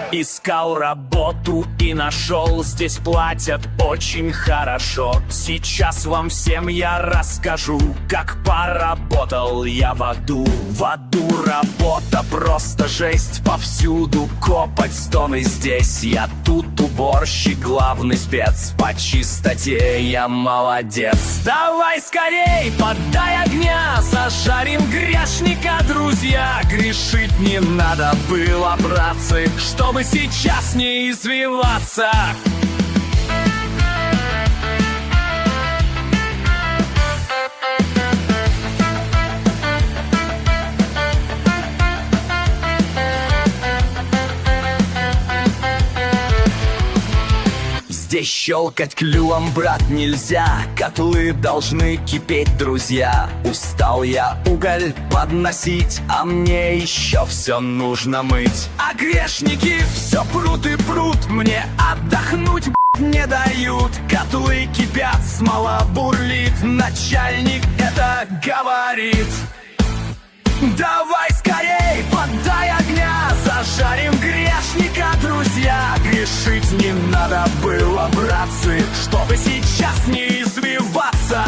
Искал работу и нашел, здесь платят очень хорошо. Сейчас вам всем я расскажу, как поработал я в аду. В аду работа просто жесть, повсюду копать стоны здесь. Я тут уборщик, главный спец, по чистоте я молодец. Давай скорей, подай огня, зажарим грешника, друзья. Грешить не надо было, братцы, чтобы сейчас не извиваться. Здесь щелкать клювом, брат, нельзя. Котлы должны кипеть, друзья. Устал я уголь подносить, а мне еще все нужно мыть. А грешники все прут и прут, мне отдохнуть не дают. Котлы кипят, смола бурлит, начальник это говорит. Давай скорей, подай огня, зажарим грешника, друзья. Грешить не надо было, братцы, чтобы сейчас не извиваться.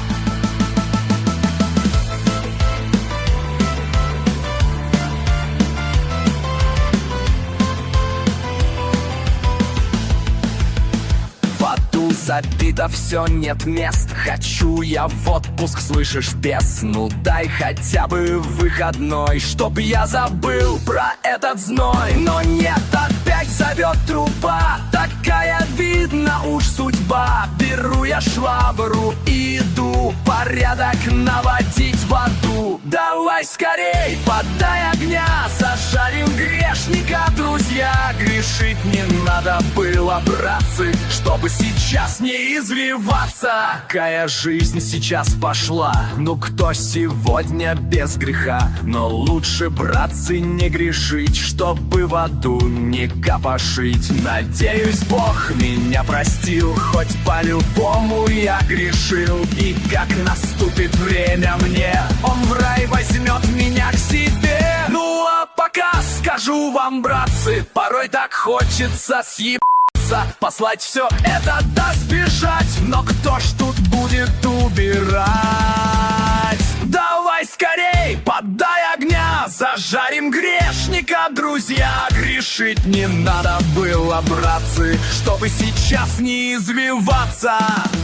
Забито все, нет мест. Хочу я в отпуск, слышишь, бес? Ну дай хотя бы выходной, чтоб я забыл про этот зной. Но нет, опять зовет труба, такая, видно уж судьба. Беру я швабру и иду порядок наводить в аду. Давай скорей, подай огня, зажарим грешника, друзья. Грешить не надо было, братцы, чтобы сейчас не извиваться. Какая жизнь сейчас пошла, ну кто сегодня без греха? Но лучше, братцы, не грешить, чтобы в аду не копошить. Надеюсь, Бог меня простил, хоть по-любому я грешил. И как наступит время мне, Он в рай возьмет меня к себе. Ну а пока скажу вам, братцы, порой так хочется съебаться, послать все это да сбежать. Но кто ж тут будет убирать? Давай скорей, подай огня, зажарим грешника, друзья. Грешить не надо было, братцы, чтобы сейчас не извиваться.